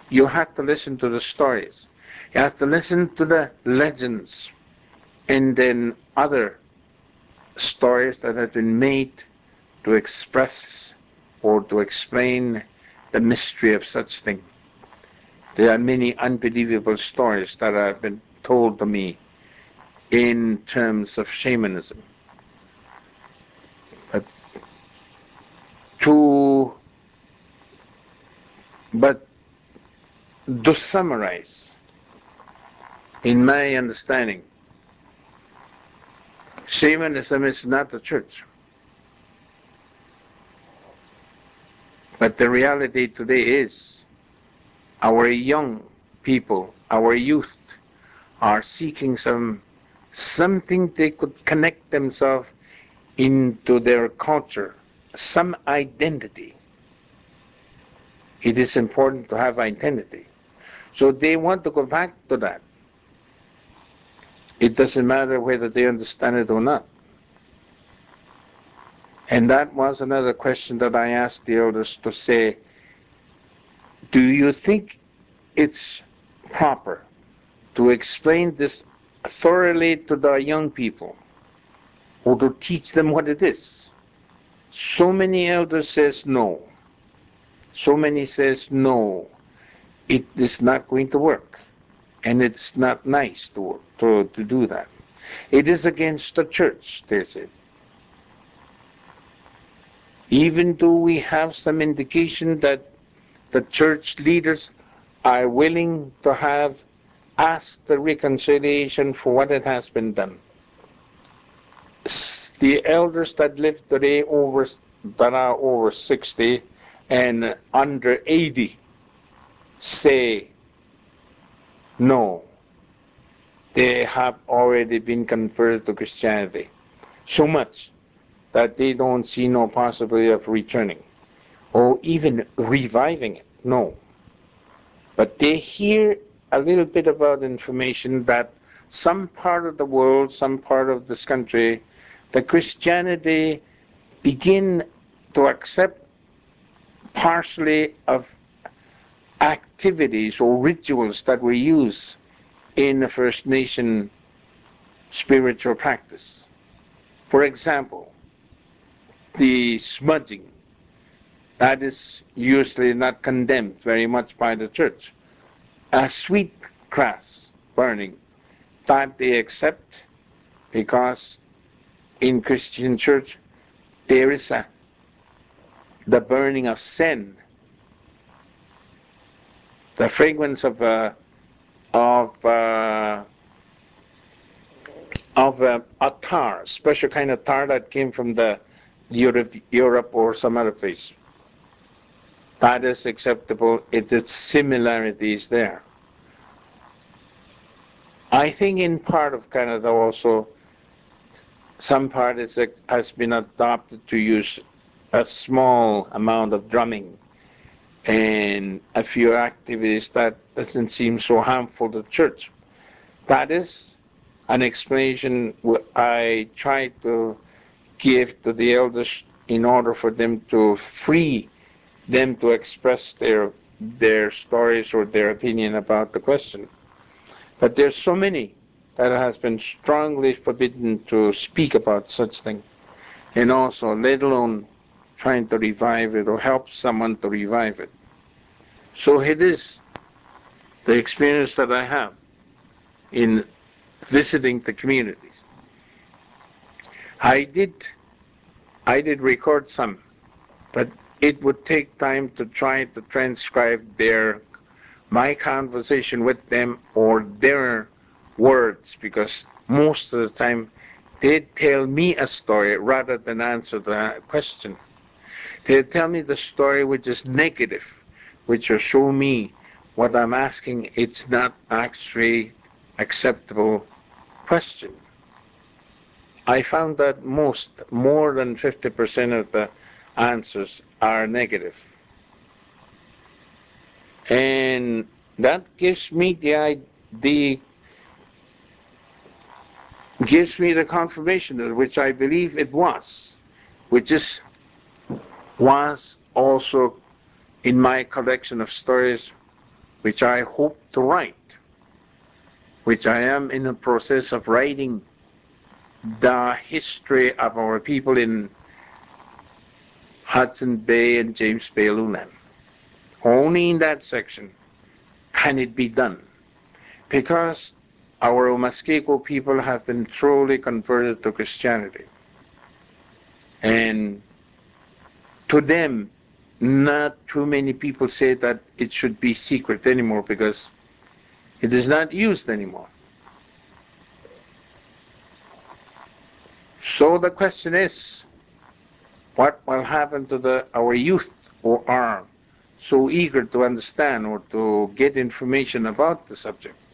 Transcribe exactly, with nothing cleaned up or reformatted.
You have to listen to the stories. You have to listen to the legends and then other stories that have been made to express or to explain the mystery of such things. There are many unbelievable stories that have been told to me in terms of shamanism. But to but to summarize, in my understanding, shamanism is not the church. But the reality today is our young people, our youth, are seeking some something they could connect themselves into their culture, some identity. It is important to have identity. So they want to go back to that. It doesn't matter whether they understand it or not. And that was another question that I asked the elders to say, do you think it's proper to explain this thoroughly to the young people or to teach them what it is? So many elders says no. So many says no. It is not going to work. And it's not nice to, to, to do that. It is against the church, they say. Even though we have some indication that the church leaders are willing to have asked the reconciliation for what it has been done. The elders that live today over that are over sixty and under eighty say no. They have already been converted to Christianity so much that they don't see no possibility of returning or even reviving it. No. But they hear a little bit about information that some part of the world, some part of this country, the Christianity begin to accept partially of activities or rituals that we use in the First Nation spiritual practice. For example, the smudging, that is usually not condemned very much by the church. A sweet grass burning, that they accept because in Christian church there is a, the burning of sin, the fragrance of uh, of uh, of uh, a tar, special kind of tar that came from the Europe, Europe or some other place. That is acceptable. It is similarities there. I think in part of Canada also, some part is, has been adopted to use a small amount of drumming and a few activities that doesn't seem so harmful to the church. That is an explanation I try to give to the elders in order for them to free them to express their their stories or their opinion about the question. But there's so many that has been strongly forbidden to speak about such thing, and also let alone trying to revive it or help someone to revive it. So it is the experience that I have in visiting the communities. I did I did record some, but it would take time to try to transcribe their my conversation with them or their words, because most of the time they tell me a story rather than answer the question. They tell me the story which is negative, which will show me what I'm asking it's not actually acceptable question. I found that most, more than fifty percent of the answers are negative. And that gives me the, the gives me the confirmation, which I believe it was, which is was also in my collection of stories which I hope to write, which I am in the process of writing, the history of our people in Hudson Bay and James Bay, Lunan. Only in that section can it be done, because our Muskego people have been truly converted to Christianity. And to them, not too many people say that it should be secret anymore because it is not used anymore. So the question is, what will happen to the, our youth who are so eager to understand or to get information about the subject?